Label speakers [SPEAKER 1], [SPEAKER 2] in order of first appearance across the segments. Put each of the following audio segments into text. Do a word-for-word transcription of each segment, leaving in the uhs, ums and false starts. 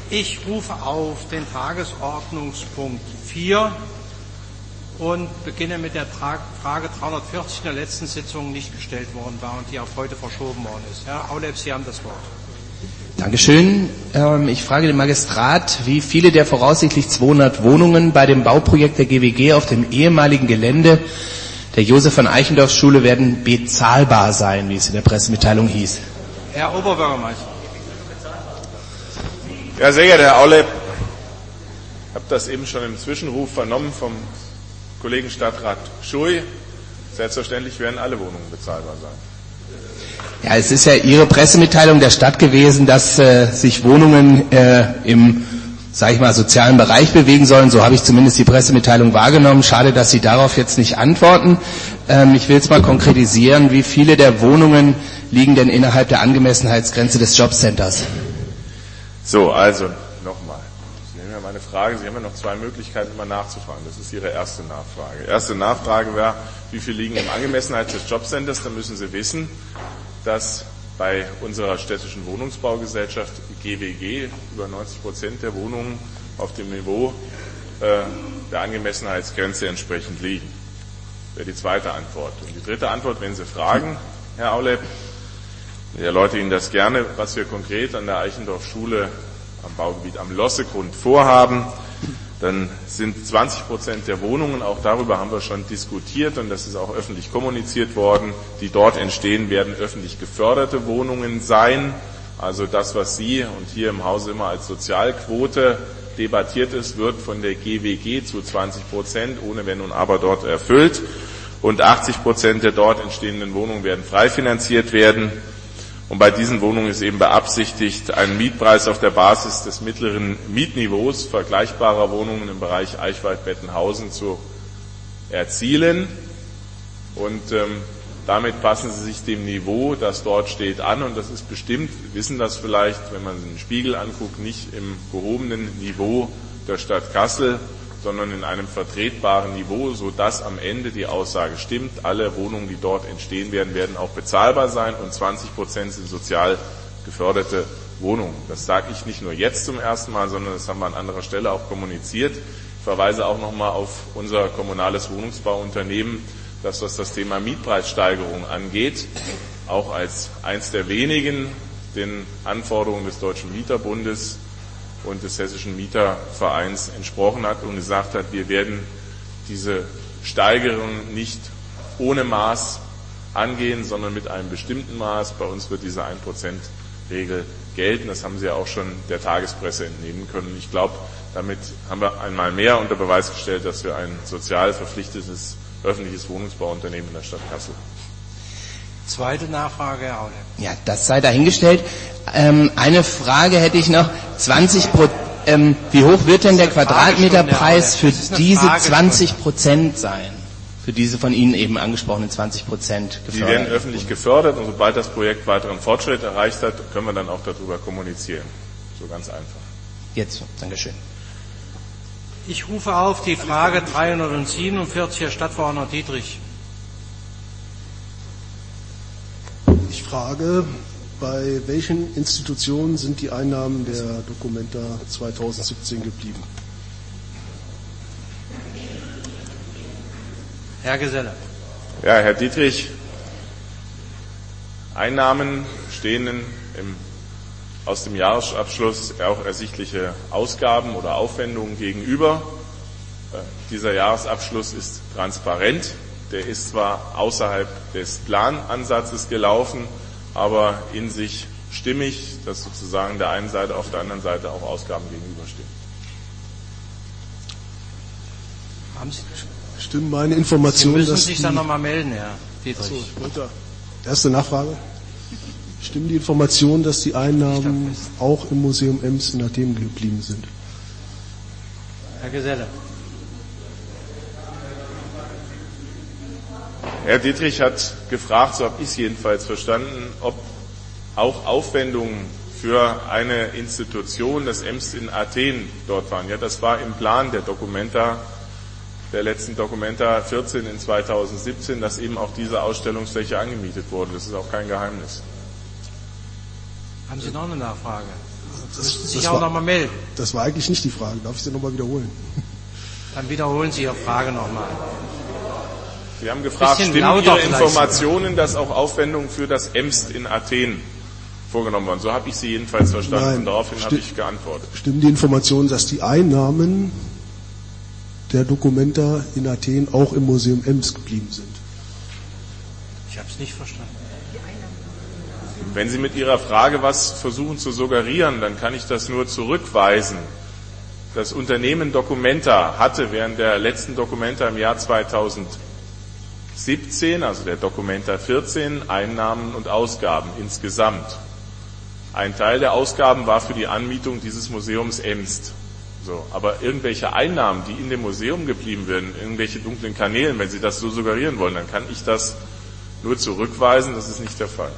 [SPEAKER 1] Ich rufe auf den Tagesordnungspunkt vier und beginne mit der Frage dreihundertvierzig, in der letzten Sitzung nicht gestellt worden war und die auf heute verschoben worden ist. Herr Aulep, Sie haben das Wort.
[SPEAKER 2] Dankeschön. Ich frage den Magistrat, wie viele der voraussichtlich zweihundert Wohnungen bei dem Bauprojekt der G W G auf dem ehemaligen Gelände der Josef-von-Eichendorff-Schule werden bezahlbar sein, wie es in der Pressemitteilung hieß.
[SPEAKER 1] Herr Oberbürgermeister.
[SPEAKER 3] Ja, sehr geehrter Herr Aulep, ich habe das eben schon im Zwischenruf vernommen vom Kollegen Stadtrat Schuy. Selbstverständlich werden alle Wohnungen bezahlbar sein.
[SPEAKER 2] Ja, es ist ja Ihre Pressemitteilung der Stadt gewesen, dass äh, sich Wohnungen äh, im, sag ich mal, sozialen Bereich bewegen sollen. So habe ich zumindest die Pressemitteilung wahrgenommen. Schade, dass Sie darauf jetzt nicht antworten. Ähm, ich will es mal konkretisieren. Wie viele der Wohnungen liegen denn innerhalb der Angemessenheitsgrenze des Jobcenters?
[SPEAKER 3] So, also nochmal. Sie haben ja meine Frage. Sie haben ja noch zwei Möglichkeiten, immer nachzufragen. Das ist Ihre erste Nachfrage. Erste Nachfrage wäre, wie viel liegen im Angemessenheit des Jobcenters? Da müssen Sie wissen, dass bei unserer städtischen Wohnungsbaugesellschaft G W G über neunzig Prozent der Wohnungen auf dem Niveau äh, der Angemessenheitsgrenze entsprechend liegen. Das wäre die zweite Antwort. Und die dritte Antwort, wenn Sie fragen, Herr Aulep, ich erläutere Ihnen das gerne, was wir konkret an der Eichendorff-Schule am Baugebiet am Lossegrund vorhaben. Dann sind zwanzig Prozent der Wohnungen, auch darüber haben wir schon diskutiert und das ist auch öffentlich kommuniziert worden, die dort entstehen, werden öffentlich geförderte Wohnungen sein. Also das, was Sie und hier im Hause immer als Sozialquote debattiert ist, wird von der G W G zu zwanzig Prozent ohne Wenn und Aber dort erfüllt. Und achtzig Prozent der dort entstehenden Wohnungen werden frei finanziert werden. Und bei diesen Wohnungen ist eben beabsichtigt, einen Mietpreis auf der Basis des mittleren Mietniveaus vergleichbarer Wohnungen im Bereich Eichwald-Bettenhausen zu erzielen. Und ähm, damit passen Sie sich dem Niveau, das dort steht, an. Und das ist bestimmt, Sie wissen das vielleicht, wenn man den Spiegel anguckt, nicht im gehobenen Niveau der Stadt Kassel, sondern in einem vertretbaren Niveau, sodass am Ende die Aussage stimmt, alle Wohnungen, die dort entstehen werden, werden auch bezahlbar sein und zwanzig Prozent sind sozial geförderte Wohnungen. Das sage ich nicht nur jetzt zum ersten Mal, sondern das haben wir an anderer Stelle auch kommuniziert. Ich verweise auch nochmal auf unser kommunales Wohnungsbauunternehmen, das, was das Thema Mietpreissteigerung angeht, auch als eins der wenigen den Anforderungen des Deutschen Mieterbundes und des Hessischen Mietervereins entsprochen hat und gesagt hat, wir werden diese Steigerung nicht ohne Maß angehen, sondern mit einem bestimmten Maß. Bei uns wird diese ein Prozent Regel gelten. Das haben Sie ja auch schon der Tagespresse entnehmen können. Ich glaube, damit haben wir einmal mehr unter Beweis gestellt, dass wir ein sozial verpflichtetes öffentliches Wohnungsbauunternehmen in der Stadt Kassel.
[SPEAKER 1] Zweite Nachfrage, Herr Aulep.
[SPEAKER 2] Ja, das sei dahingestellt. Ähm, eine Frage hätte ich noch. zwanzig Prozent, ähm, wie hoch wird denn der Quadratmeterpreis für diese zwanzig Prozent sein? Für diese von Ihnen eben angesprochenen zwanzig Prozent gefördert?
[SPEAKER 3] Die werden öffentlich gefördert und sobald das Projekt weiteren Fortschritt erreicht hat, können wir dann auch darüber kommunizieren. So ganz einfach.
[SPEAKER 2] Jetzt, Dankeschön.
[SPEAKER 1] Ich rufe auf die Frage dreihundertsiebenundvierzig, Herr Stadtverordneter Dietrich.
[SPEAKER 4] Ich frage, bei welchen Institutionen sind die Einnahmen der Documenta zweitausendsiebzehn geblieben?
[SPEAKER 1] Herr Geselle.
[SPEAKER 3] Ja, Herr Dietrich, Einnahmen stehen im, aus dem Jahresabschluss auch ersichtliche Ausgaben oder Aufwendungen gegenüber. Äh, dieser Jahresabschluss ist transparent. Der ist zwar außerhalb des Planansatzes gelaufen, aber in sich stimmig, dass sozusagen der einen Seite auf der anderen Seite auch Ausgaben gegenüberstehen.
[SPEAKER 1] Haben Sie
[SPEAKER 4] Stimmen meine Informationen,
[SPEAKER 1] Sie müssen
[SPEAKER 4] dass
[SPEAKER 1] sich
[SPEAKER 4] die,
[SPEAKER 1] dann nochmal melden, Herr Dietrich.
[SPEAKER 4] So, ich wollte, erste Nachfrage. Stimmen die Informationen, dass die Einnahmen auch im Museum Ems in Athen geblieben sind?
[SPEAKER 1] Herr Geselle.
[SPEAKER 3] Herr Dietrich hat gefragt, so habe ich es jedenfalls verstanden, ob auch Aufwendungen für eine Institution, das Ems in Athen, dort waren. Ja, das war im Plan der Documenta, der letzten Documenta vierzehn in zweitausendsiebzehn, dass eben auch diese Ausstellungsfläche angemietet wurde. Das ist auch kein Geheimnis.
[SPEAKER 1] Haben Sie noch eine Nachfrage?
[SPEAKER 4] Das,
[SPEAKER 1] müssten sich
[SPEAKER 4] das
[SPEAKER 1] auch
[SPEAKER 4] war,
[SPEAKER 1] nochmal melden.
[SPEAKER 4] Das war eigentlich nicht die Frage. Darf ich sie nochmal wiederholen?
[SPEAKER 1] Dann wiederholen Sie Ihre Frage nochmal.
[SPEAKER 3] Sie haben gefragt, stimmen Ihre Informationen, dass auch Aufwendungen für das Emst in Athen vorgenommen worden? So habe ich Sie jedenfalls verstanden.
[SPEAKER 4] Nein,
[SPEAKER 3] und daraufhin
[SPEAKER 4] sti-
[SPEAKER 3] habe ich geantwortet.
[SPEAKER 4] Stimmen die Informationen, dass die Einnahmen der Documenta in Athen auch im Museum Ems geblieben sind?
[SPEAKER 1] Ich habe es nicht verstanden.
[SPEAKER 3] Wenn Sie mit Ihrer Frage was versuchen zu suggerieren, dann kann ich das nur zurückweisen. Das Unternehmen Documenta hatte während der letzten Documenta im Jahr zweitausendsiebzehn, also der Documenta vierzehn, Einnahmen und Ausgaben insgesamt. Ein Teil der Ausgaben war für die Anmietung dieses Museums Emst. So, aber irgendwelche Einnahmen, die in dem Museum geblieben werden, irgendwelche dunklen Kanälen, wenn Sie das so suggerieren wollen, dann kann ich das nur zurückweisen, das ist nicht der Fall.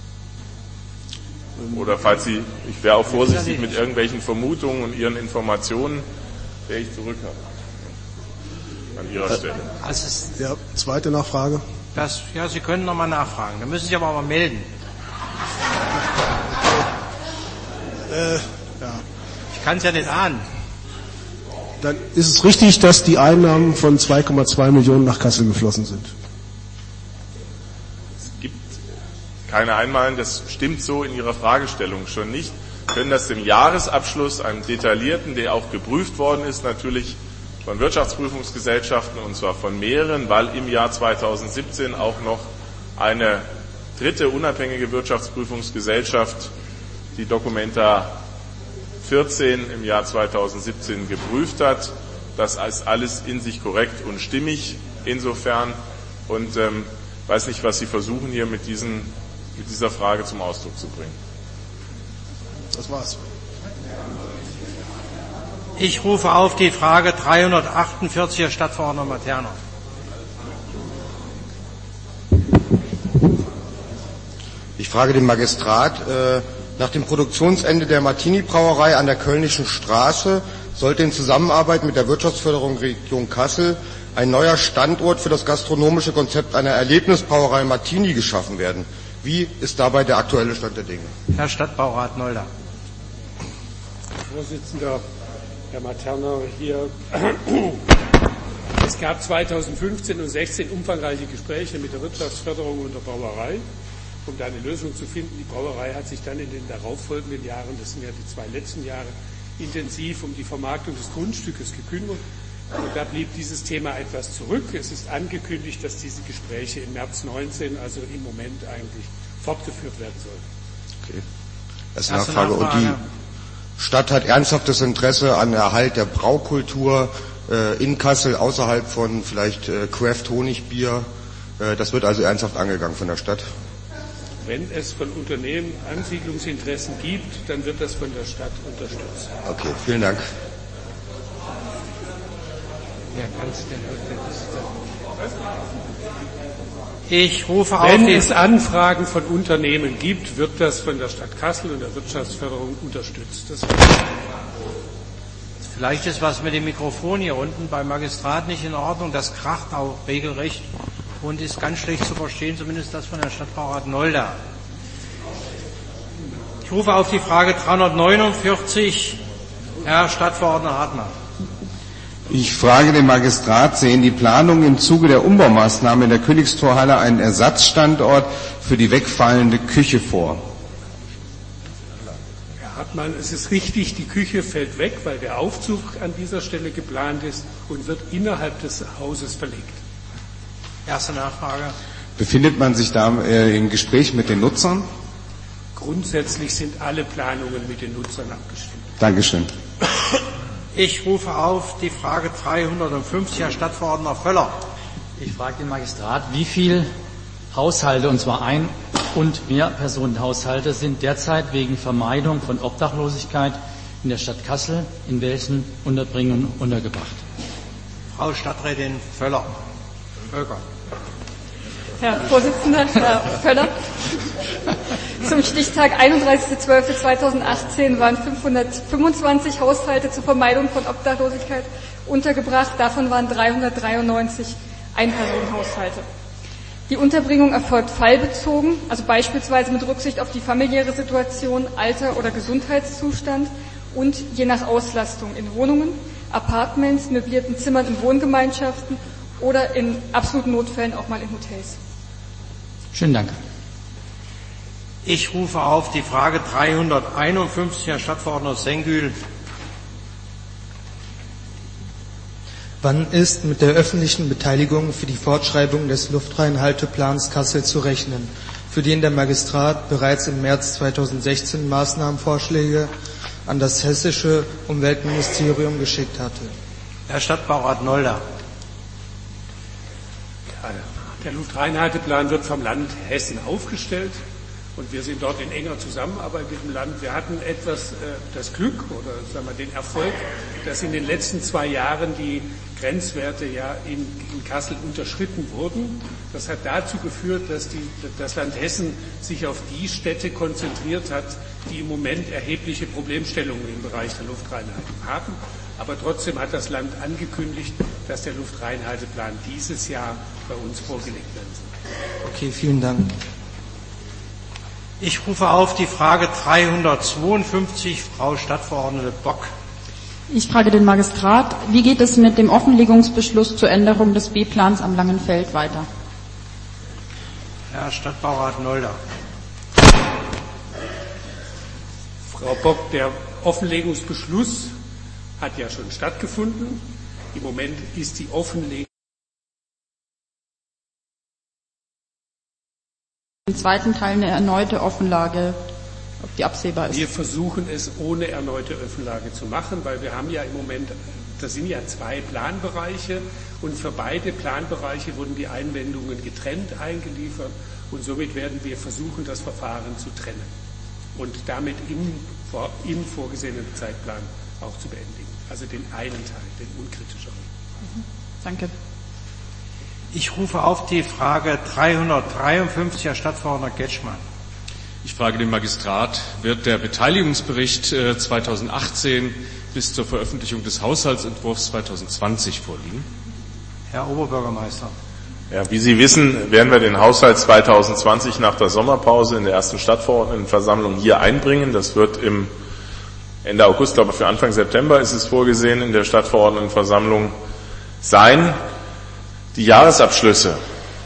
[SPEAKER 3] Oder falls Sie, ich wäre auch vorsichtig mit irgendwelchen Vermutungen und Ihren Informationen, wäre ich zurückhaltend an Ihrer Stelle.
[SPEAKER 1] Also es,
[SPEAKER 4] Ja, zweite Nachfrage.
[SPEAKER 1] das, ja, Sie können nochmal nachfragen. Dann müssen Sie aber mal melden.
[SPEAKER 4] Äh, ja.
[SPEAKER 1] Ich kann es ja nicht ahnen.
[SPEAKER 4] Dann ist es richtig, dass die Einnahmen von zwei Komma zwei Millionen nach Kassel geflossen sind.
[SPEAKER 3] Es gibt keine Einmalen, das stimmt so in Ihrer Fragestellung schon nicht. Wir können das im Jahresabschluss, einem detaillierten, der auch geprüft worden ist, natürlich von Wirtschaftsprüfungsgesellschaften, und zwar von mehreren, weil im Jahr zweitausendsiebzehn auch noch eine dritte unabhängige Wirtschaftsprüfungsgesellschaft die Documenta vierzehn im Jahr zweitausendsiebzehn geprüft hat. Das ist alles in sich korrekt und stimmig insofern, und ähm, weiß nicht, was Sie versuchen hier mit, diesen, mit dieser Frage zum Ausdruck zu bringen.
[SPEAKER 4] Das war's.
[SPEAKER 1] Ich rufe auf die Frage dreihundertachtundvierzig, Herr Stadtverordneter Materna.
[SPEAKER 5] Ich frage den Magistrat, äh, nach dem Produktionsende der Martini-Brauerei an der Kölnischen Straße sollte in Zusammenarbeit mit der Wirtschaftsförderung Region Kassel ein neuer Standort für das gastronomische Konzept einer Erlebnisbrauerei Martini geschaffen werden. Wie ist dabei der aktuelle Stand der Dinge?
[SPEAKER 1] Herr Stadtbaurat Nolda.
[SPEAKER 6] Herr Vorsitzender, Herr Materna, hier. Es gab zweitausendfünfzehn und sechzehn umfangreiche Gespräche mit der Wirtschaftsförderung und der Brauerei, um da eine Lösung zu finden. Die Brauerei hat sich dann in den darauffolgenden Jahren, das sind ja die zwei letzten Jahre, intensiv um die Vermarktung des Grundstückes gekümmert. Und da blieb dieses Thema etwas zurück. Es ist angekündigt, dass diese Gespräche im März neunzehn, also im Moment eigentlich, fortgeführt werden sollen.
[SPEAKER 5] Okay. Das ist eine Nachfrage. Und die Stadt hat ernsthaftes Interesse an Erhalt der Braukultur äh, in Kassel, außerhalb von vielleicht äh, Craft-Honigbier. Äh, das wird also ernsthaft angegangen von der Stadt.
[SPEAKER 6] Wenn es von Unternehmen Ansiedlungsinteressen gibt, dann wird das von der Stadt unterstützt.
[SPEAKER 5] Okay, vielen Dank.
[SPEAKER 1] Ich rufe auf
[SPEAKER 6] Wenn
[SPEAKER 1] die
[SPEAKER 6] es Anfragen von Unternehmen gibt, wird das von der Stadt Kassel und der Wirtschaftsförderung unterstützt. Das
[SPEAKER 1] Vielleicht ist was mit dem Mikrofon hier unten beim Magistrat nicht in Ordnung. Das kracht auch regelrecht und ist ganz schlecht zu verstehen, zumindest das von Herrn Stadtbaurat Nolda. Ich rufe auf die Frage dreihundertneunundvierzig, Herr Stadtverordneter Hartmann.
[SPEAKER 7] Ich frage den Magistrat, sehen die Planungen im Zuge der Umbaumaßnahmen in der Königstorhalle einen Ersatzstandort für die wegfallende Küche vor?
[SPEAKER 6] Herr Hartmann, es ist richtig, die Küche fällt weg, weil der Aufzug an dieser Stelle geplant ist und wird innerhalb des Hauses verlegt.
[SPEAKER 1] Erste Nachfrage.
[SPEAKER 7] Befindet man sich da äh, im Gespräch mit den Nutzern?
[SPEAKER 6] Grundsätzlich sind alle Planungen mit den Nutzern abgestimmt.
[SPEAKER 7] Dankeschön.
[SPEAKER 1] Ich rufe auf die Frage dreihundertfünfzig, Herr Stadtverordneter Völler.
[SPEAKER 8] Ich frage den Magistrat, wie viele Haushalte, und zwar Ein- und Mehrpersonenhaushalte, sind derzeit wegen Vermeidung von Obdachlosigkeit in der Stadt Kassel in welchen Unterbringungen untergebracht?
[SPEAKER 1] Frau Stadträtin Völler. Völker.
[SPEAKER 9] Herr Vorsitzender, Herr Völler. Zum Stichtag einunddreißigster zwölfter zweitausendachtzehn waren fünfhundertfünfundzwanzig Haushalte zur Vermeidung von Obdachlosigkeit untergebracht. Davon waren dreihundertdreiundneunzig Einpersonenhaushalte. Die Unterbringung erfolgt fallbezogen, also beispielsweise mit Rücksicht auf die familiäre Situation, Alter oder Gesundheitszustand und je nach Auslastung in Wohnungen, Apartments, möblierten Zimmern in Wohngemeinschaften oder in absoluten Notfällen auch mal in Hotels.
[SPEAKER 8] Schönen Dank.
[SPEAKER 1] Ich rufe auf die Frage dreihunderteinundfünfzig, Herr Stadtverordneter Sengül.
[SPEAKER 10] Wann ist mit der öffentlichen Beteiligung für die Fortschreibung des Luftreinhalteplans Kassel zu rechnen, für den der Magistrat bereits im März zweitausendsechzehn Maßnahmenvorschläge an das hessische Umweltministerium geschickt hatte?
[SPEAKER 1] Herr Stadtbaurat Nolder.
[SPEAKER 6] Ja, der Luftreinhalteplan wird vom Land Hessen aufgestellt. Und wir sind dort in enger Zusammenarbeit mit dem Land. Wir hatten etwas äh, das Glück oder sagen wir den Erfolg, dass in den letzten zwei Jahren die Grenzwerte ja in, in Kassel unterschritten wurden. Das hat dazu geführt, dass die, das Land Hessen sich auf die Städte konzentriert hat, die im Moment erhebliche Problemstellungen im Bereich der Luftreinhaltung haben. Aber trotzdem hat das Land angekündigt, dass der Luftreinhalteplan dieses Jahr bei uns vorgelegt werden soll.
[SPEAKER 10] Okay, vielen Dank.
[SPEAKER 1] Ich rufe auf die Frage dreihundertzweiundfünfzig, Frau Stadtverordnete Bock.
[SPEAKER 11] Ich frage den Magistrat, wie geht es mit dem Offenlegungsbeschluss zur Änderung des B-Plans am Langenfeld weiter?
[SPEAKER 1] Herr Stadtbaurat Nolder.
[SPEAKER 6] Frau Bock, der Offenlegungsbeschluss hat ja schon stattgefunden. Im Moment ist die Offenlegung
[SPEAKER 11] im zweiten Teil eine erneute Offenlage, ob die absehbar ist.
[SPEAKER 6] Wir versuchen es ohne erneute Offenlage zu machen, weil wir haben ja im Moment, das sind ja zwei Planbereiche und für beide Planbereiche wurden die Einwendungen getrennt eingeliefert und somit werden wir versuchen, das Verfahren zu trennen und damit im, im vorgesehenen Zeitplan auch zu beendigen. Also den einen Teil, den unkritischeren.
[SPEAKER 11] Mhm. Danke.
[SPEAKER 1] Ich rufe auf die Frage dreihundertdreiundfünfzig, Herr Stadtverordneter Getschmann.
[SPEAKER 12] Ich frage den Magistrat, wird der Beteiligungsbericht zweitausendachtzehn bis zur Veröffentlichung des Haushaltsentwurfs zweitausendzwanzig vorliegen?
[SPEAKER 1] Herr Oberbürgermeister.
[SPEAKER 3] Ja, wie Sie wissen, werden wir den Haushalt zweitausendzwanzig nach der Sommerpause in der ersten Stadtverordnetenversammlung hier einbringen. Das wird im Ende August, glaube ich, für Anfang September ist es vorgesehen, in der Stadtverordnetenversammlung sein. Die Jahresabschlüsse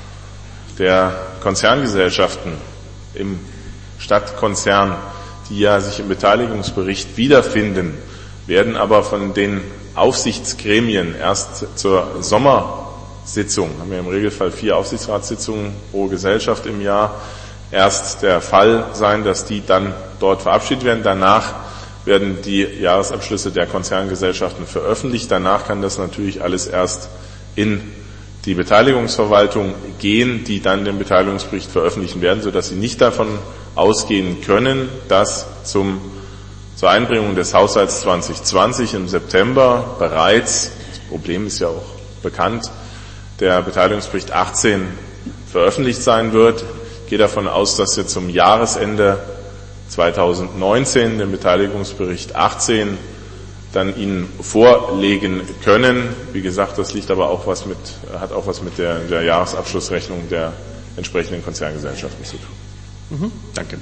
[SPEAKER 3] der Konzerngesellschaften im Stadtkonzern, die ja sich im Beteiligungsbericht wiederfinden, werden aber von den Aufsichtsgremien erst zur Sommersitzung, haben wir im Regelfall vier Aufsichtsratssitzungen pro Gesellschaft im Jahr, erst der Fall sein, dass die dann dort verabschiedet werden. Danach werden die Jahresabschlüsse der Konzerngesellschaften veröffentlicht. Danach kann das natürlich alles erst in die Beteiligungsverwaltung gehen, die dann den Beteiligungsbericht veröffentlichen werden, sodass Sie nicht davon ausgehen können, dass zum, zur Einbringung des Haushalts zweitausendzwanzig im September bereits, das Problem ist ja auch bekannt, der Beteiligungsbericht achtzehn veröffentlicht sein wird. Ich gehe davon aus, dass wir zum Jahresende zweitausendneunzehn den Beteiligungsbericht achtzehn dann Ihnen vorlegen können. Wie gesagt, das liegt aber auch was mit, hat auch was mit der, der Jahresabschlussrechnung der entsprechenden Konzerngesellschaften zu tun.
[SPEAKER 12] Mhm. Danke.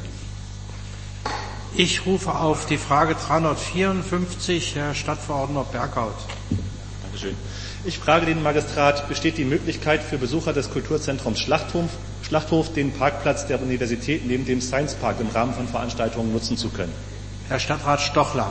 [SPEAKER 1] Ich rufe auf die Frage dreihundertvierundfünfzig, Herr Stadtverordneter Berghaut.
[SPEAKER 13] Dankeschön. Ich frage den Magistrat, besteht die Möglichkeit für Besucher des Kulturzentrums Schlachthof, Schlachthof den Parkplatz der Universität neben dem Science Park im Rahmen von Veranstaltungen nutzen zu können?
[SPEAKER 1] Herr Stadtrat Stochler.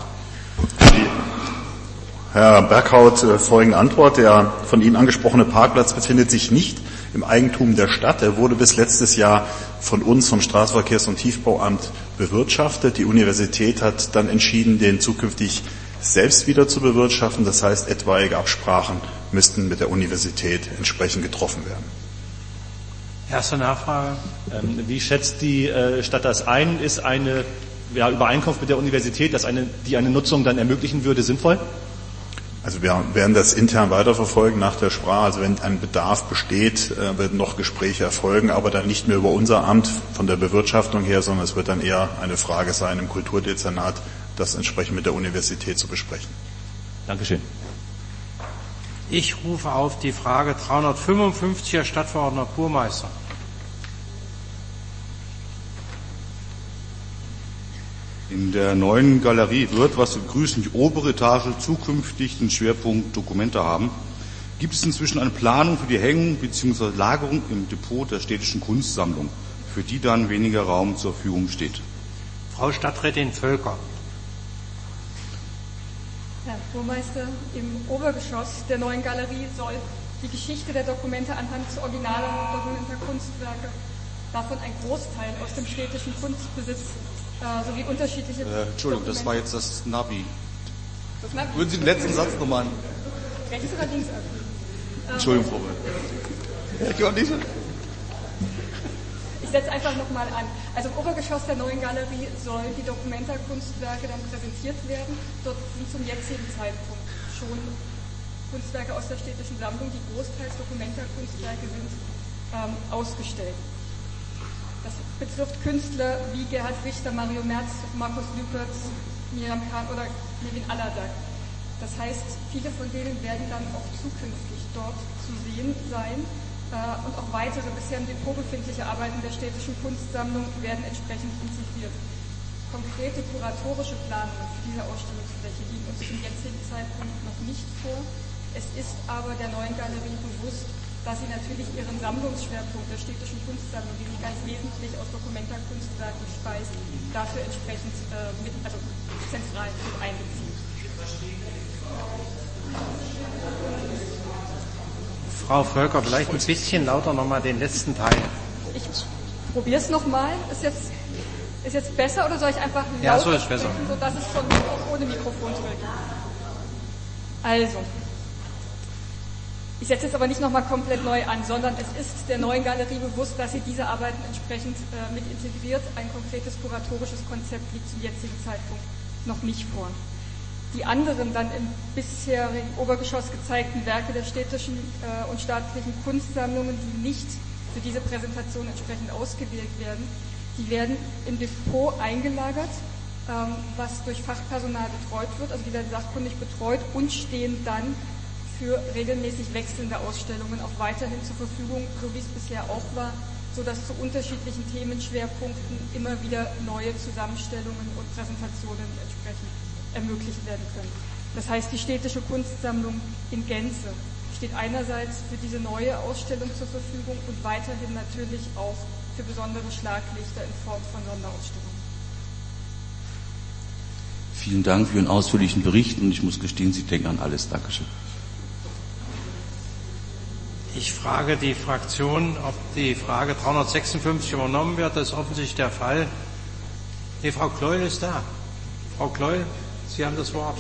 [SPEAKER 14] Herr Berghaut, folgende Antwort. Der von Ihnen angesprochene Parkplatz befindet sich nicht im Eigentum der Stadt. Er wurde bis letztes Jahr von uns, vom Straßenverkehrs- und Tiefbauamt, bewirtschaftet. Die Universität hat dann entschieden, den zukünftig selbst wieder zu bewirtschaften. Das heißt, etwaige Absprachen müssten mit der Universität entsprechend getroffen werden.
[SPEAKER 1] Erste Nachfrage.
[SPEAKER 13] Ähm, wie schätzt die äh, Stadt das ein? Ist eine ja, Übereinkunft mit der Universität, dass eine, die eine Nutzung dann ermöglichen würde, sinnvoll?
[SPEAKER 14] Also wir werden das intern weiterverfolgen nach der Sprache. Also wenn ein Bedarf besteht, äh, werden noch Gespräche erfolgen, aber dann nicht mehr über unser Amt von der Bewirtschaftung her, sondern es wird dann eher eine Frage sein im Kulturdezernat, das entsprechend mit der Universität zu besprechen.
[SPEAKER 13] Dankeschön.
[SPEAKER 1] Ich rufe auf die Frage dreihundertfünfundfünfzig, Herr Stadtverordneter Burmeister.
[SPEAKER 15] In der neuen Galerie wird, was wir begrüßen, die obere Etage zukünftig den Schwerpunkt Dokumente haben. Gibt es inzwischen eine Planung für die Hängung bzw. Lagerung im Depot der städtischen Kunstsammlung, für die dann weniger Raum zur Verfügung steht?
[SPEAKER 1] Frau Stadträtin Völker.
[SPEAKER 9] Herr Burmeister, im Obergeschoss der neuen Galerie soll die Geschichte der Dokumente anhand originaler Dokumenter Kunstwerke, davon ein Großteil aus dem städtischen Kunstbesitz äh, sowie unterschiedliche
[SPEAKER 15] äh, Entschuldigung,
[SPEAKER 9] Dokumente.
[SPEAKER 15] das war jetzt das Navi.
[SPEAKER 9] Das Navi.
[SPEAKER 15] Würden Sie den letzten Satz nochmal an?
[SPEAKER 9] Rechts oder links ab?
[SPEAKER 15] Entschuldigung, Frau Wöll.
[SPEAKER 9] Ich setze einfach nochmal an. Also im Obergeschoss der neuen Galerie sollen die Dokumenta-Kunstwerke dann präsentiert werden. Dort sind zum jetzigen Zeitpunkt schon Kunstwerke aus der städtischen Sammlung, die großteils Dokumenta-Kunstwerke sind, ähm, ausgestellt. Das betrifft Künstler wie Gerhard Richter, Mario Merz, Markus Lüpertz, Miriam Kahn oder Levin Aladak. Das heißt, viele von denen werden dann auch zukünftig dort zu sehen sein. Und auch weitere bisher im Depot befindliche Arbeiten der städtischen Kunstsammlung werden entsprechend integriert. Konkrete kuratorische Planungen für diese Ausstellungsfläche liegen uns zum jetzigen Zeitpunkt noch nicht vor. Es ist aber der neuen Galerie bewusst, dass sie natürlich ihren Sammlungsschwerpunkt der städtischen Kunstsammlung, die sich ganz wesentlich aus Dokumenta-Kunstwerken speist, dafür entsprechend äh, mit, also zentral mit einbeziehen.
[SPEAKER 1] Frau Völker, vielleicht ein bisschen lauter nochmal den letzten Teil.
[SPEAKER 9] Ich probiere es nochmal. Ist jetzt, ist jetzt besser oder soll ich einfach lauter
[SPEAKER 1] ja, so ist besser.
[SPEAKER 9] sprechen, sodass es schon auch ohne Mikrofon drückt? Also, ich setze jetzt aber nicht nochmal komplett neu an, sondern es ist der neuen Galerie bewusst, dass sie diese Arbeiten entsprechend äh, mit integriert. Ein konkretes kuratorisches Konzept liegt zum jetzigen Zeitpunkt noch nicht vor. Die anderen dann im bisherigen Obergeschoss gezeigten Werke der städtischen äh, und staatlichen Kunstsammlungen, die nicht für diese Präsentation entsprechend ausgewählt werden, die werden im Depot eingelagert, ähm, was durch Fachpersonal betreut wird, also die werden sachkundig betreut und stehen dann für regelmäßig wechselnde Ausstellungen auch weiterhin zur Verfügung, so wie es bisher auch war, sodass zu unterschiedlichen Themenschwerpunkten immer wieder neue Zusammenstellungen und Präsentationen entsprechend ermöglicht werden können. Das heißt, die städtische Kunstsammlung in Gänze steht einerseits für diese neue Ausstellung zur Verfügung und weiterhin natürlich auch für besondere Schlaglichter in Form von Sonderausstellungen.
[SPEAKER 16] Vielen Dank für Ihren ausführlichen Bericht und ich muss gestehen, Sie denken an alles. Dankeschön.
[SPEAKER 1] Ich frage die Fraktion, ob die Frage dreihundertsechsundfünfzig übernommen wird. Das ist offensichtlich der Fall. Nee, Frau Kleul ist da. Frau Kleul, Sie haben das Wort.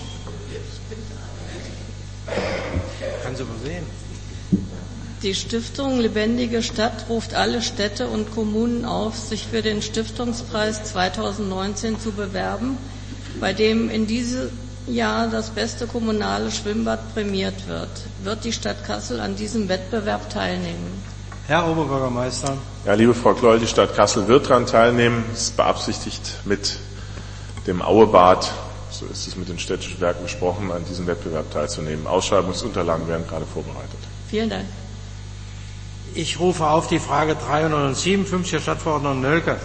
[SPEAKER 1] Kann Sie übersehen.
[SPEAKER 17] Die Stiftung Lebendige Stadt ruft alle Städte und Kommunen auf, sich für den Stiftungspreis zweitausendneunzehn zu bewerben, bei dem in diesem Jahr das beste kommunale Schwimmbad prämiert wird. Wird die Stadt Kassel an diesem Wettbewerb teilnehmen?
[SPEAKER 1] Herr Oberbürgermeister.
[SPEAKER 3] Ja, liebe Frau Kleul, die Stadt Kassel wird daran teilnehmen. Es ist beabsichtigt, mit dem Auebad, so ist es mit den städtischen Werken besprochen, an diesem Wettbewerb teilzunehmen. Ausschreibungsunterlagen werden gerade vorbereitet.
[SPEAKER 17] Vielen Dank.
[SPEAKER 1] Ich rufe auf die Frage dreihundertsiebenundfünfzig, Herr Stadtverordneter Nölke.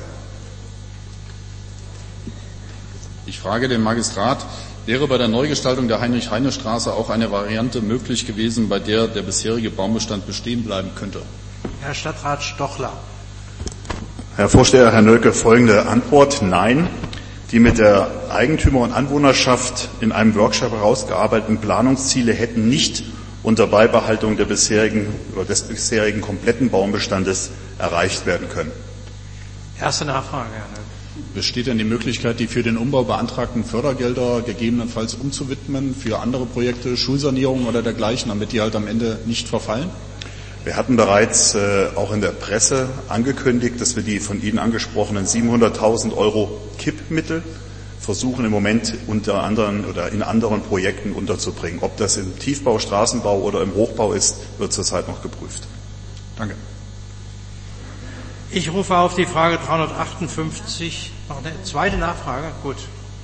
[SPEAKER 18] Ich frage den Magistrat, wäre bei der Neugestaltung der Heinrich-Heine-Straße auch eine Variante möglich gewesen, bei der der bisherige Baumbestand bestehen bleiben könnte?
[SPEAKER 1] Herr Stadtrat Stochler.
[SPEAKER 14] Herr Vorsteher, Herr Nölke, folgende Antwort: Nein. Die mit der Eigentümer- und Anwohnerschaft in einem Workshop herausgearbeiteten Planungsziele hätten nicht unter Beibehaltung der bisherigen oder des bisherigen kompletten Baumbestandes erreicht werden können.
[SPEAKER 1] Erste Nachfrage, Herr Nölke.
[SPEAKER 18] Besteht denn die Möglichkeit, die für den Umbau beantragten Fördergelder gegebenenfalls umzuwidmen für andere Projekte, Schulsanierung oder dergleichen, damit die halt am Ende nicht verfallen?
[SPEAKER 14] Wir hatten bereits äh, auch in der Presse angekündigt, dass wir die von Ihnen angesprochenen siebenhunderttausend Euro Kippmittel versuchen im Moment unter anderem oder in anderen Projekten unterzubringen. Ob das im Tiefbau, Straßenbau oder im Hochbau ist, wird zurzeit noch geprüft.
[SPEAKER 18] Danke.
[SPEAKER 1] Ich rufe auf die Frage dreihundertachtundfünfzig. Noch eine zweite Nachfrage? Gut.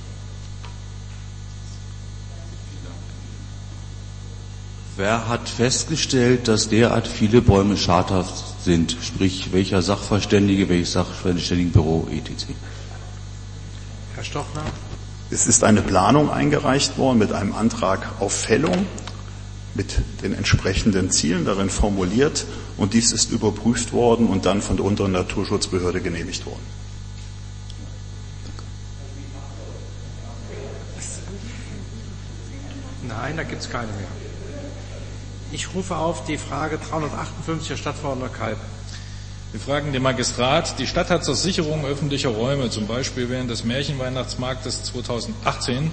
[SPEAKER 16] Wer hat festgestellt, dass derart viele Bäume schadhaft sind? Sprich, welcher Sachverständige, welches Sachverständigenbüro, et cetera?
[SPEAKER 1] Herr Stochner.
[SPEAKER 14] Es ist eine Planung eingereicht worden mit einem Antrag auf Fällung, mit den entsprechenden Zielen darin formuliert, und dies ist überprüft worden und dann von der unteren Naturschutzbehörde genehmigt worden.
[SPEAKER 1] Nein, da gibt es keine mehr. Ich rufe auf die Frage dreihundertachtundfünfzig, Herr Stadtverordneter Kalb.
[SPEAKER 19] Wir fragen den Magistrat. Die Stadt hat zur Sicherung öffentlicher Räume, zum Beispiel während des Märchenweihnachtsmarktes zweitausendachtzehn,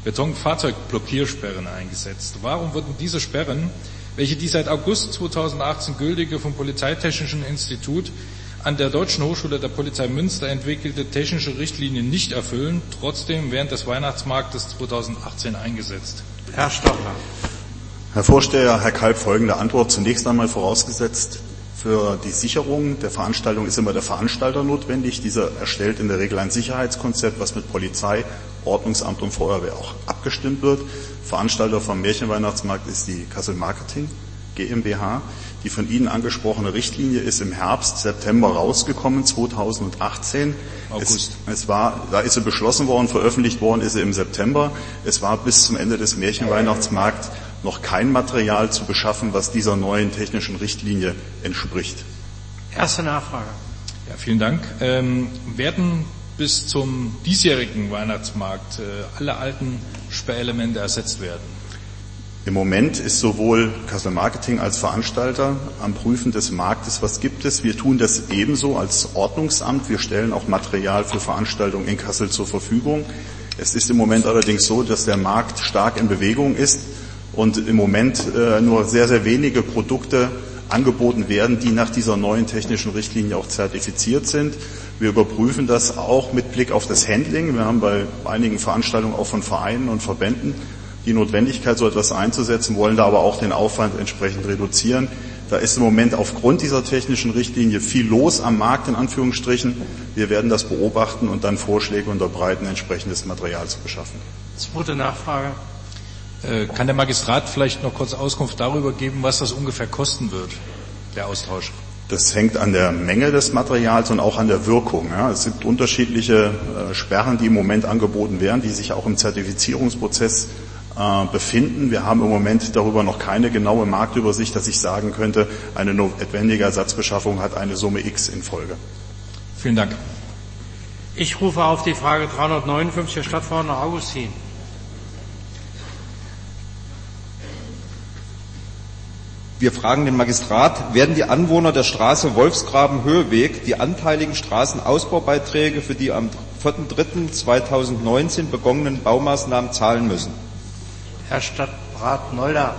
[SPEAKER 19] Betonfahrzeugblockiersperren eingesetzt. Warum wurden diese Sperren, welche die seit August zweitausendachtzehn gültige vom Polizeitechnischen Institut an der Deutschen Hochschule der Polizei Münster entwickelte technische Richtlinie nicht erfüllen, trotzdem während des Weihnachtsmarktes zweitausendachtzehn eingesetzt?
[SPEAKER 1] Herr Stochner.
[SPEAKER 14] Herr Vorsteher, Herr Kalb, folgende Antwort. Zunächst einmal vorausgesetzt, für die Sicherung der Veranstaltung ist immer der Veranstalter notwendig. Dieser erstellt in der Regel ein Sicherheitskonzept, was mit Polizei, Ordnungsamt und Feuerwehr auch abgestimmt wird. Veranstalter vom Märchenweihnachtsmarkt ist die Kassel Marketing GmbH. Die von Ihnen angesprochene Richtlinie ist im Herbst, September rausgekommen, zweitausendachtzehn.
[SPEAKER 19] August.
[SPEAKER 14] Es, es war, da ist sie beschlossen worden, veröffentlicht worden ist sie im September. Es war bis zum Ende des Märchenweihnachtsmarkts noch kein Material zu beschaffen, was dieser neuen technischen Richtlinie entspricht.
[SPEAKER 1] Erste Nachfrage.
[SPEAKER 19] Ja, vielen Dank. Ähm, werden bis zum diesjährigen Weihnachtsmarkt äh, alle alten Sperrelemente ersetzt werden?
[SPEAKER 14] Im Moment ist sowohl Kassel Marketing als Veranstalter am Prüfen des Marktes, was gibt es. Wir tun das ebenso als Ordnungsamt. Wir stellen auch Material für Veranstaltungen in Kassel zur Verfügung. Es ist im Moment allerdings so, dass der Markt stark in Bewegung ist und im Moment äh, nur sehr, sehr wenige Produkte angeboten werden, die nach dieser neuen technischen Richtlinie auch zertifiziert sind. Wir überprüfen das auch mit Blick auf das Handling. Wir haben bei einigen Veranstaltungen auch von Vereinen und Verbänden die Notwendigkeit, so etwas einzusetzen, wollen da aber auch den Aufwand entsprechend reduzieren. Da ist im Moment aufgrund dieser technischen Richtlinie viel los am Markt, in Anführungsstrichen. Wir werden das beobachten und dann Vorschläge unterbreiten, entsprechendes Material zu beschaffen.
[SPEAKER 1] Zweite Nachfrage.
[SPEAKER 19] Kann der Magistrat vielleicht noch kurz Auskunft darüber geben, was das ungefähr kosten wird, der Austausch?
[SPEAKER 14] Das hängt an der Menge des Materials und auch an der Wirkung. Ja. Es gibt unterschiedliche äh, Sperren, die im Moment angeboten werden, die sich auch im Zertifizierungsprozess äh, befinden. Wir haben im Moment darüber noch keine genaue Marktübersicht, dass ich sagen könnte, eine notwendige Ersatzbeschaffung hat eine Summe X in Folge.
[SPEAKER 19] Vielen Dank.
[SPEAKER 1] Ich rufe auf die Frage dreihundertneunundfünfzig, Herr Stadtverordneter Augustin.
[SPEAKER 20] Wir fragen den Magistrat, werden die Anwohner der Straße Wolfsgraben-Höheweg die anteiligen Straßenausbaubeiträge für die am vierter dritter zweitausendneunzehn begonnenen Baumaßnahmen zahlen müssen?
[SPEAKER 1] Herr Stadtrat Nolda.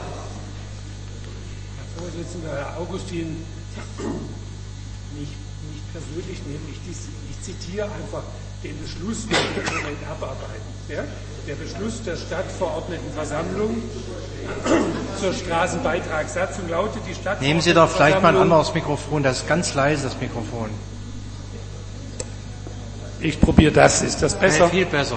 [SPEAKER 6] Herr Vorsitzender, Herr Augustin, nicht, nicht persönlich nehmen, ich, ich zitiere einfach den Beschluss, den wir im Moment abarbeiten. Ja? Der Beschluss der Stadtverordnetenversammlung zur Straßenbeitragssatzung lautet, die Stadtverordnetenversammlung...
[SPEAKER 1] Nehmen Sie doch vielleicht mal ein anderes Mikrofon, das ist ganz leise, das Mikrofon.
[SPEAKER 6] Ich probiere das, ist das besser?
[SPEAKER 1] Ja, viel besser.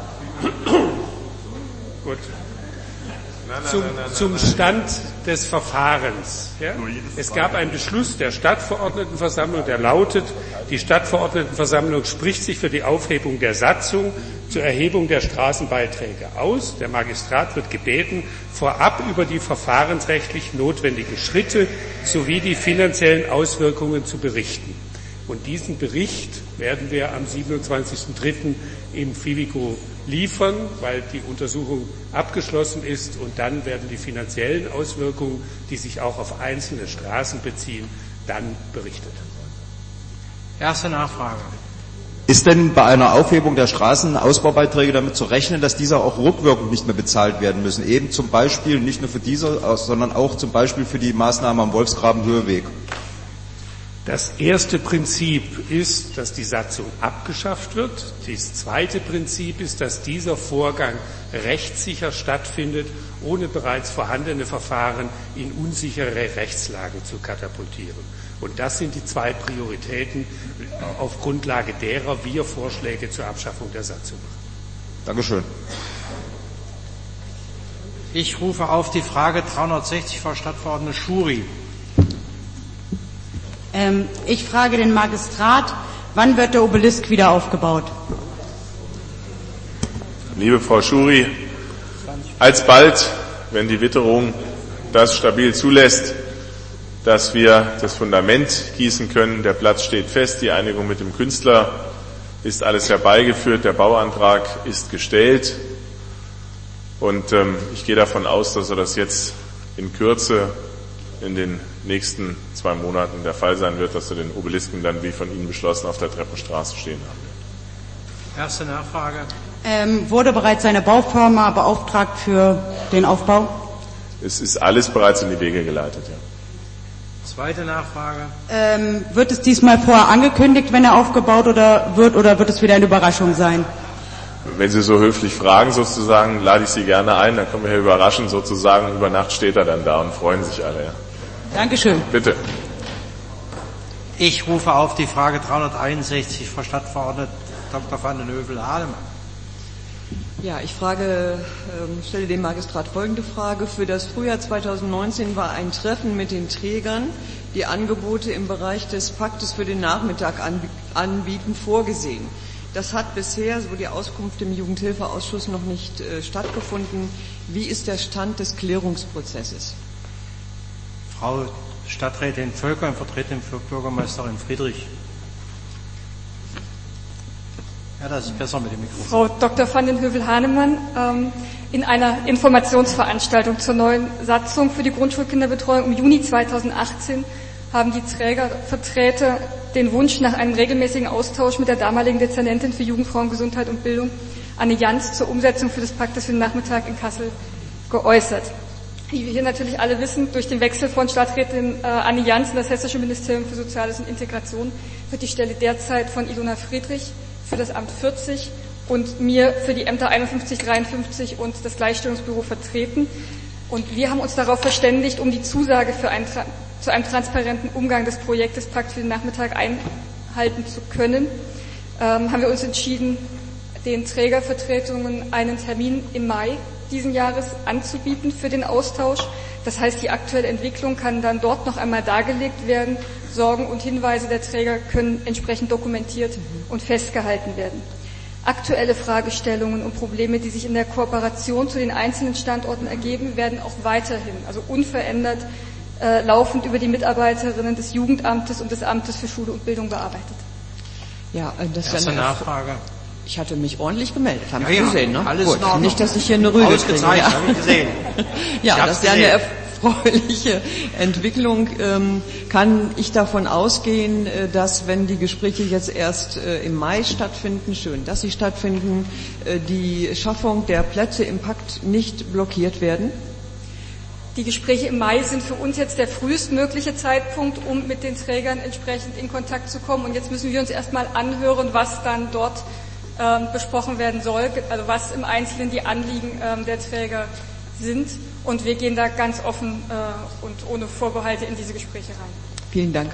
[SPEAKER 6] Gut. Zum, zum Stand des Verfahrens. Ja? Es gab einen Beschluss der Stadtverordnetenversammlung, der lautet, die Stadtverordnetenversammlung spricht sich für die Aufhebung der Satzung zur Erhebung der Straßenbeiträge aus. Der Magistrat wird gebeten, vorab über die verfahrensrechtlich notwendigen Schritte sowie die finanziellen Auswirkungen zu berichten. Und diesen Bericht werden wir am siebenundzwanzigsten dritten im Fivico liefern, weil die Untersuchung abgeschlossen ist, und dann werden die finanziellen Auswirkungen, die sich auch auf einzelne Straßen beziehen, dann berichtet.
[SPEAKER 1] Erste Nachfrage.
[SPEAKER 20] Ist denn bei einer Aufhebung der Straßenausbaubeiträge damit zu rechnen, dass diese auch rückwirkend nicht mehr bezahlt werden müssen? Eben zum Beispiel nicht nur für diese, sondern auch zum Beispiel für die Maßnahme am Wolfsgraben-Höheweg.
[SPEAKER 6] Das erste Prinzip ist, dass die Satzung abgeschafft wird. Das zweite Prinzip ist, dass dieser Vorgang rechtssicher stattfindet, ohne bereits vorhandene Verfahren in unsichere Rechtslagen zu katapultieren. Und das sind die zwei Prioritäten, auf Grundlage derer wir Vorschläge zur Abschaffung der Satzung machen.
[SPEAKER 20] Dankeschön.
[SPEAKER 1] Ich rufe auf die Frage dreihundertsechzig, Frau Stadtverordnete Schuri.
[SPEAKER 21] Ähm, ich frage den Magistrat, wann wird der Obelisk wieder aufgebaut?
[SPEAKER 3] Liebe Frau Schuri, alsbald, wenn die Witterung das stabil zulässt, dass wir das Fundament gießen können, der Platz steht fest, die Einigung mit dem Künstler ist alles herbeigeführt, der Bauantrag ist gestellt und ähm, ich gehe davon aus, dass er das jetzt in Kürze in den nächsten zwei Monaten der Fall sein wird, dass wir den Obelisken dann, wie von Ihnen beschlossen, auf der Treppenstraße stehen haben wird.
[SPEAKER 1] Erste Nachfrage.
[SPEAKER 21] Ähm, wurde bereits eine Baufirma beauftragt für den Aufbau?
[SPEAKER 3] Es ist alles bereits in die Wege geleitet, ja.
[SPEAKER 1] Zweite Nachfrage.
[SPEAKER 21] Ähm, wird es diesmal vorher angekündigt, wenn er aufgebaut oder wird, oder wird es wieder eine Überraschung sein?
[SPEAKER 3] Wenn Sie so höflich fragen, sozusagen, lade ich Sie gerne ein, dann können wir hier überraschen, sozusagen, über Nacht steht er dann da und freuen sich alle, ja.
[SPEAKER 21] Dankeschön.
[SPEAKER 3] Bitte.
[SPEAKER 1] Ich rufe auf die Frage dreihunderteinundsechzig, Frau Stadtverordnete Doktor van den Hövell-Hanemann.
[SPEAKER 22] Ja, ich frage, ähm, stelle dem Magistrat folgende Frage. Für das Frühjahr zweitausendneunzehn war ein Treffen mit den Trägern, die Angebote im Bereich des Paktes für den Nachmittag anbieten, vorgesehen. Das hat bisher, so die Auskunft im Jugendhilfeausschuss, noch nicht äh, stattgefunden. Wie ist der Stand des Klärungsprozesses?
[SPEAKER 1] Frau Stadträtin Völker und Vertreterin für Bürgermeisterin Friedrich. Ja, das ist besser mit dem Mikrofon.
[SPEAKER 9] Frau Doktor van den Hövell-Hanemann, ähm, in einer Informationsveranstaltung zur neuen Satzung für die Grundschulkinderbetreuung im Juni zweitausendachtzehn haben die Trägervertreter den Wunsch nach einem regelmäßigen Austausch mit der damaligen Dezernentin für Jugend, Frauen, Gesundheit und Bildung, Anne Jans, zur Umsetzung für das Paktes für den Nachmittag in Kassel geäußert. Wie wir hier natürlich alle wissen, durch den Wechsel von Stadträtin äh, Anne Jans in das Hessische Ministerium für Soziales und Integration wird die Stelle derzeit von Ilona Friedrich für das Amt vierzig und mir für die Ämter einundfünfzig, dreiundfünfzig und das Gleichstellungsbüro vertreten. Und wir haben uns darauf verständigt, um die Zusage für einen, zu einem transparenten Umgang des Projektes Pakt für den Nachmittag einhalten zu können, ähm, haben wir uns entschieden, den Trägervertretungen einen Termin im Mai diesen Jahres anzubieten für den Austausch. Das heißt, die aktuelle Entwicklung kann dann dort noch einmal dargelegt werden. Sorgen und Hinweise der Träger können entsprechend dokumentiert und festgehalten werden. Aktuelle Fragestellungen und Probleme, die sich in der Kooperation zu den einzelnen Standorten ergeben, werden auch weiterhin, also unverändert, äh, laufend über die Mitarbeiterinnen des Jugendamtes und des Amtes für Schule und Bildung bearbeitet.
[SPEAKER 22] Ja, das ist
[SPEAKER 1] Erste
[SPEAKER 22] eine
[SPEAKER 1] Nachfrage.
[SPEAKER 22] Ich hatte mich ordentlich gemeldet, haben
[SPEAKER 1] ja,
[SPEAKER 22] Sie
[SPEAKER 1] ja,
[SPEAKER 22] gesehen, ne?
[SPEAKER 1] Alles
[SPEAKER 22] Gut.
[SPEAKER 1] in Ordnung.
[SPEAKER 22] Nicht, dass ich hier eine Rüge kriege. Ja.
[SPEAKER 1] Habe ich gesehen.
[SPEAKER 22] Ja,
[SPEAKER 1] ich
[SPEAKER 22] das ist ja eine erfreuliche Entwicklung. Ähm, kann ich davon ausgehen, äh, dass, wenn die Gespräche jetzt erst äh, im Mai stattfinden, schön, dass sie stattfinden, äh, die Schaffung der Plätze im Pakt nicht blockiert werden?
[SPEAKER 9] Die Gespräche im Mai sind für uns jetzt der frühestmögliche Zeitpunkt, um mit den Trägern entsprechend in Kontakt zu kommen. Und jetzt müssen wir uns erstmal anhören, was dann dort ähm, besprochen werden soll, also was im Einzelnen die Anliegen ähm, der Träger sind. Und wir gehen da ganz offen äh, und ohne Vorbehalte in diese Gespräche rein.
[SPEAKER 22] Vielen Dank.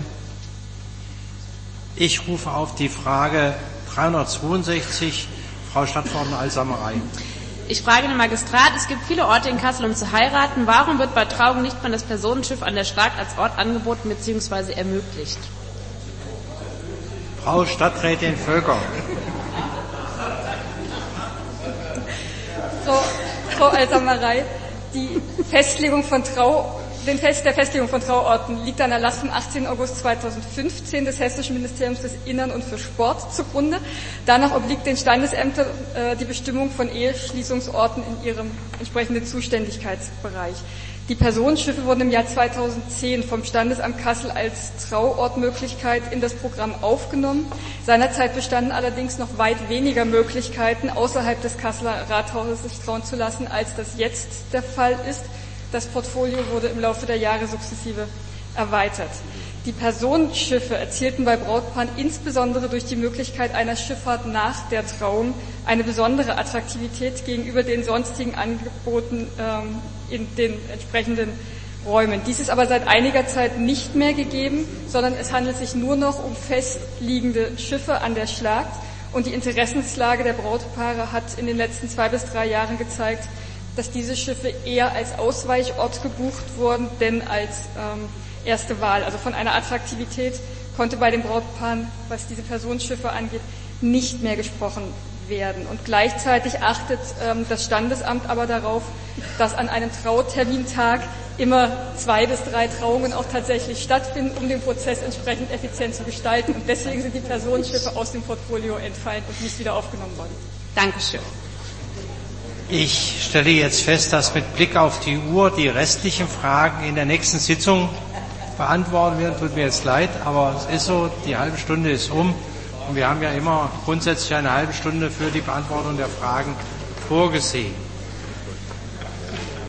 [SPEAKER 1] Ich rufe auf die Frage dreihundertzweiundsechzig, Frau Stadtverordnete Alsamerei.
[SPEAKER 23] Ich frage den Magistrat, es gibt viele Orte in Kassel, um zu heiraten. Warum wird bei Trauung nicht mal das Personenschiff an der Schlag als Ort angeboten bzw. ermöglicht?
[SPEAKER 1] Frau Stadträtin Völker.
[SPEAKER 9] Frau, Frau Alsamerei, die Festlegung von Trau, den Fest, der Festlegung von Trauorten liegt an Erlass vom achtzehnten August zweitausendfünfzehn des Hessischen Ministeriums des Innern und für Sport zugrunde. Danach obliegt den Standesämtern äh, die Bestimmung von Eheschließungsorten in ihrem entsprechenden Zuständigkeitsbereich. Die Personenschiffe wurden im Jahr zweitausendzehn vom Standesamt Kassel als Trauortmöglichkeit in das Programm aufgenommen. Seinerzeit bestanden allerdings noch weit weniger Möglichkeiten, außerhalb des Kasseler Rathauses sich trauen zu lassen, als das jetzt der Fall ist. Das Portfolio wurde im Laufe der Jahre sukzessive erweitert. Die Personenschiffe erzielten bei Brautpaaren insbesondere durch die Möglichkeit einer Schifffahrt nach der Trauung eine besondere Attraktivität gegenüber den sonstigen Angeboten ähm, in den entsprechenden Räumen. Dies ist aber seit einiger Zeit nicht mehr gegeben, sondern es handelt sich nur noch um festliegende Schiffe an der Schlagt. Und die Interessenslage der Brautpaare hat in den letzten zwei bis drei Jahren gezeigt, dass diese Schiffe eher als Ausweichort gebucht wurden, denn als ähm, erste Wahl. Also von einer Attraktivität konnte bei den Brautpaaren, was diese Personenschiffe angeht, nicht mehr gesprochen werden. Und gleichzeitig achtet ähm, das Standesamt aber darauf, dass an einem Trautermintag immer zwei bis drei Trauungen auch tatsächlich stattfinden, um den Prozess entsprechend effizient zu gestalten. Und deswegen sind die Personenschiffe aus dem Portfolio entfallen und nicht wieder aufgenommen worden.
[SPEAKER 23] Dankeschön.
[SPEAKER 1] Ich stelle jetzt fest, dass mit Blick auf die Uhr die restlichen Fragen in der nächsten Sitzung beantwortet werden. Tut mir jetzt leid, aber es ist so, die halbe Stunde ist um. Und wir haben ja immer grundsätzlich eine halbe Stunde für die Beantwortung der Fragen vorgesehen.